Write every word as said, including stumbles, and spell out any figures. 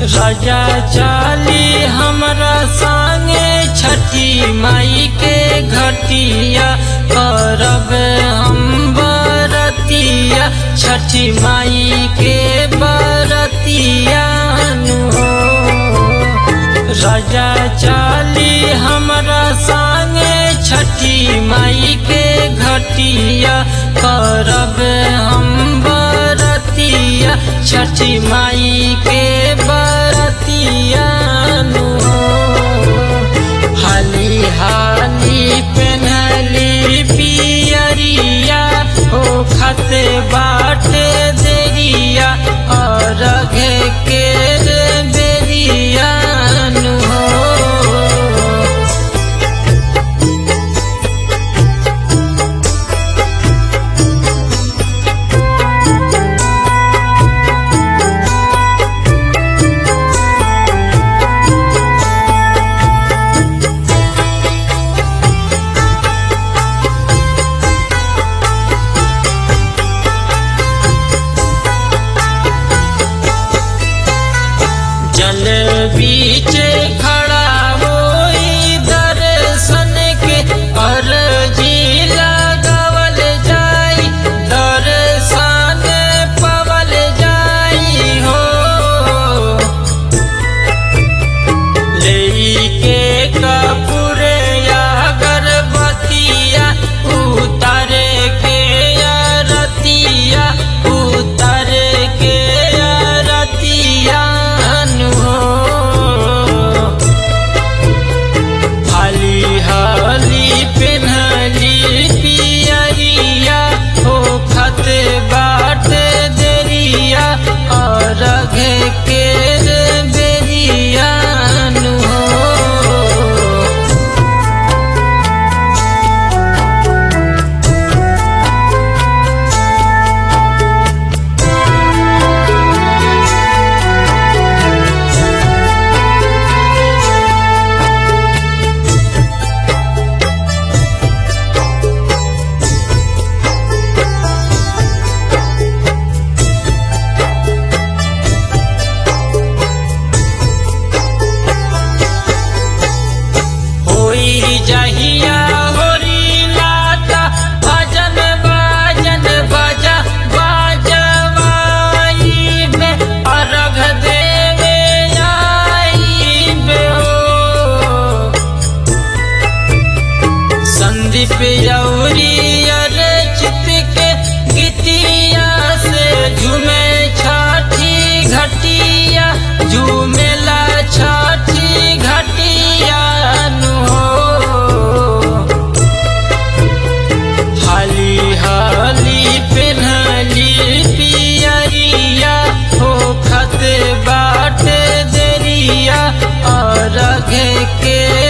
राजा चाली हमरा संगे छठी माई के घटिया करब हम बरतिया छठी माई के बरतिया हो। राजा चाली हमरा संगे छठी माई के घटिया करब हम बरतिया छठी माई के बरतिया हो। हाली हाली पेन्हली पियरिया हो खते बाट देरिया और घे के बेरिया हो। जल बीच खड़ा होई दर्शन के अर्जी लगावल जाई दर्शन पवल जाई हो। लेके कपूर या अगरबत्तिया उतारे के आरतिया उतारे के आरतिया हाली हाली पेन्हली पियरिया हो खते बाट देरिया और घे के बेरिया हो। जहिया होरी लाता भजन बाजन बजा बाजवाई बे अर्घ देवे आई बे हो। संदीप यौरी अर्चित के गीतिया से झूमे छठी घटिया झूमेला छठी घटिया हो। हाली हाली पेन्हली पियरिया हो खते बाट देरिया और घे के